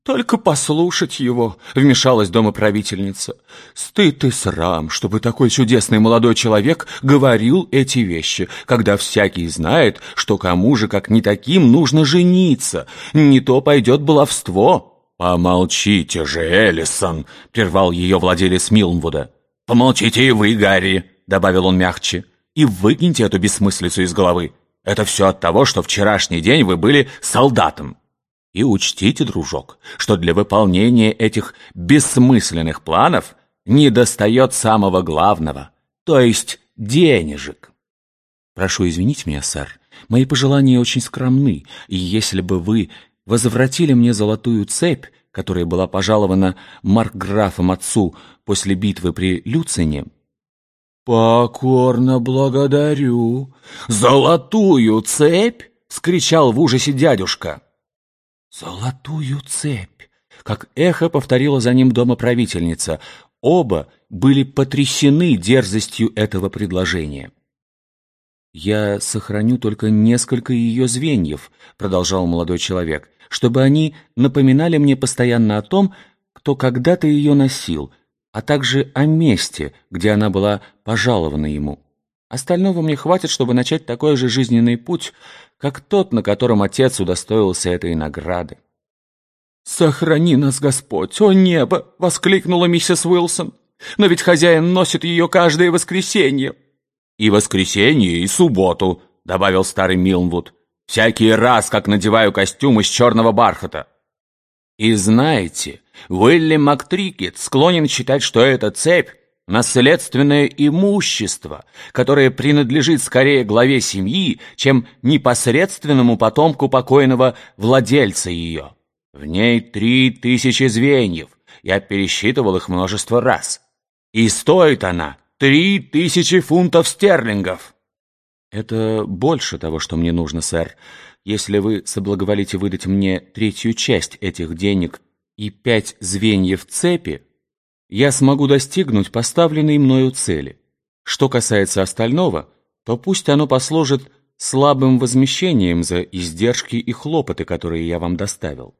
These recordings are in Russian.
«Только послушать его», — вмешалась домоправительница. «Стыд и срам, чтобы такой чудесный молодой человек говорил эти вещи, когда всякий знает, что кому же, как не таким, нужно жениться. Не то пойдет баловство». «Помолчите же, Эллисон», — прервал ее владелец Милнвуда. «Помолчите и вы, Гарри», — добавил он мягче, — «и выкиньте эту бессмыслицу из головы. Это все от того, что вчерашний день вы были солдатом. И учтите, дружок, что для выполнения этих бессмысленных планов недостает самого главного, то есть денежек». «Прошу извинить меня, сэр, мои пожелания очень скромны, и если бы вы возвратили мне золотую цепь, которая была пожалована маркграфом отцу после битвы при Люцине...» «Покорно благодарю. Золотую цепь?» — вскричал в ужасе дядюшка. «Золотую цепь!» — как эхо повторила за ним домоправительница. Оба были потрясены дерзостью этого предложения. «Я сохраню только несколько ее звеньев», — продолжал молодой человек, «чтобы они напоминали мне постоянно о том, кто когда-то ее носил, а также о месте, где она была пожалована ему. Остального мне хватит, чтобы начать такой же жизненный путь, как тот, на котором отец удостоился этой награды». «Сохрани нас, Господь! О небо!» — воскликнула миссис Уилсон. «Но ведь хозяин носит ее каждое воскресенье». «И воскресенье, и субботу», — добавил старый Милнвуд. «Всякий раз, как надеваю костюм из черного бархата». И знаете, Уилли Мактрикет склонен считать, что эта цепь — наследственное имущество, которое принадлежит скорее главе семьи, чем непосредственному потомку покойного владельца ее. В ней 3000 звеньев, я пересчитывал их множество раз. И стоит она 3000 фунтов стерлингов. «Это больше того, что мне нужно, сэр. Если вы соблаговолите выдать мне третью часть этих денег и 5 звеньев цепи, я смогу достигнуть поставленной мною цели. Что касается остального, то пусть оно послужит слабым возмещением за издержки и хлопоты, которые я вам доставил».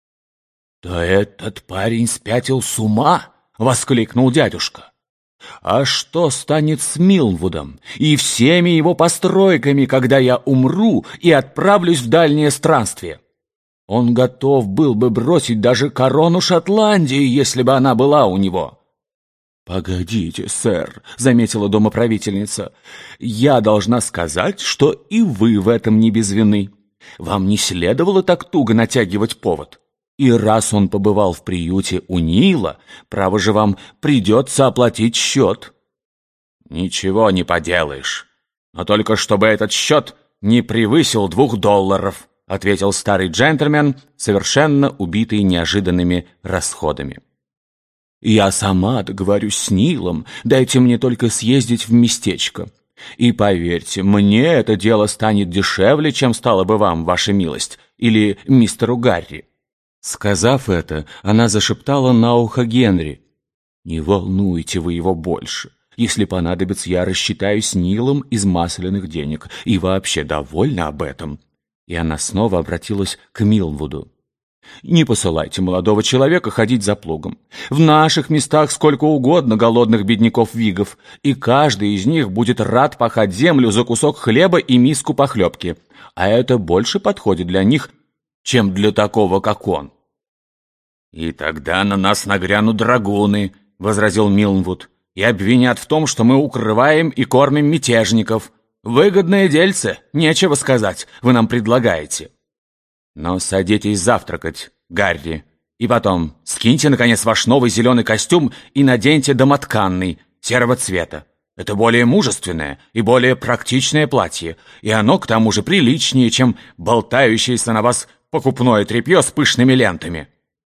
«Да этот парень спятил с ума!» — воскликнул дядюшка. «А что станет с Милнвудом и всеми его постройками, когда я умру и отправлюсь в дальнее странствие? Он готов был бы бросить даже корону Шотландии, если бы она была у него». «Погодите, сэр», — заметила домоправительница, — «я должна сказать, что и вы в этом не без вины. Вам не следовало так туго натягивать повод. И раз он побывал в приюте у Нила, право же вам придется оплатить счет». «Ничего не поделаешь. Но только чтобы этот счет не превысил $2, — ответил старый джентльмен, совершенно убитый неожиданными расходами. «Я сама договорюсь с Нилом, дайте мне только съездить в местечко. И поверьте, мне это дело станет дешевле, чем стало бы вам, ваша милость, или мистеру Гарри». Сказав это, она зашептала на ухо Генри: «Не волнуйте вы его больше. Если понадобится, я рассчитаюсь с Нилом из масляных денег. И вообще довольна об этом». И она снова обратилась к Милнвуду. «Не посылайте молодого человека ходить за плугом. В наших местах сколько угодно голодных бедняков-вигов, и каждый из них будет рад пахать землю за кусок хлеба и миску похлебки. А это больше подходит для них, чем для такого, как он». «И тогда на нас нагрянут драгуны», — возразил Милнвуд, «и обвинят в том, что мы укрываем и кормим мятежников. Выгодное дельце, нечего сказать, вы нам предлагаете». «Но садитесь завтракать, Гарри, и потом скиньте, наконец, ваш новый зеленый костюм и наденьте домотканный, серого цвета. Это более мужественное и более практичное платье, и оно, к тому же, приличнее, чем болтающееся на вас покупное тряпье с пышными лентами».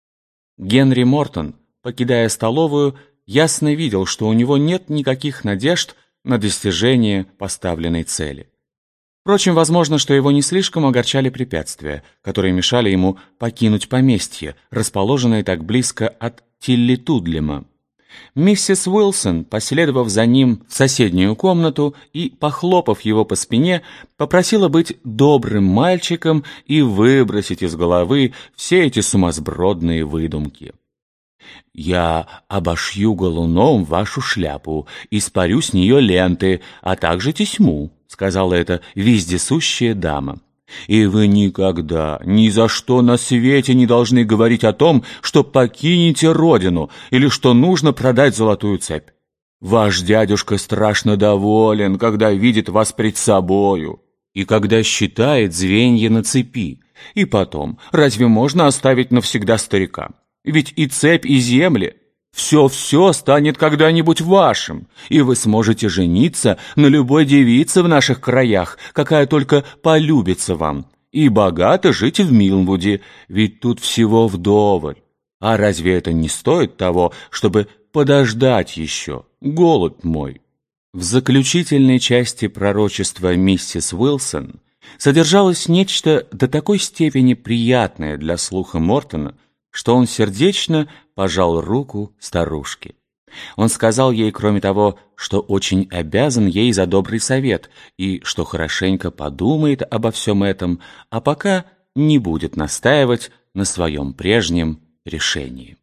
Генри Мортон, покидая столовую, ясно видел, что у него нет никаких надежд на достижение поставленной цели. Впрочем, возможно, что его не слишком огорчали препятствия, которые мешали ему покинуть поместье, расположенное так близко от Тиллитудлема. Миссис Уилсон, последовав за ним в соседнюю комнату и, похлопав его по спине, попросила быть добрым мальчиком и выбросить из головы все эти сумасбродные выдумки. «Я обошью галуном вашу шляпу и спарю с нее ленты, а также тесьму», — сказала эта вездесущая дама. «И вы никогда, ни за что на свете не должны говорить о том, что покинете родину или что нужно продать золотую цепь. Ваш дядюшка страшно доволен, когда видит вас пред собою и когда считает звенья на цепи. И потом, разве можно оставить навсегда старика? Ведь и цепь, и земли — все станет когда-нибудь вашим, и вы сможете жениться на любой девице в наших краях, какая только полюбится вам, и богато жить в Милнвуде, ведь тут всего вдоволь. А разве это не стоит того, чтобы подождать еще, голубь мой?» В заключительной части пророчества миссис Уилсон содержалось нечто до такой степени приятное для слуха Мортона, что он сердечно пожал руку старушке. Он сказал ей, кроме того, что очень обязан ей за добрый совет и что хорошенько подумает обо всем этом, а пока не будет настаивать на своем прежнем решении.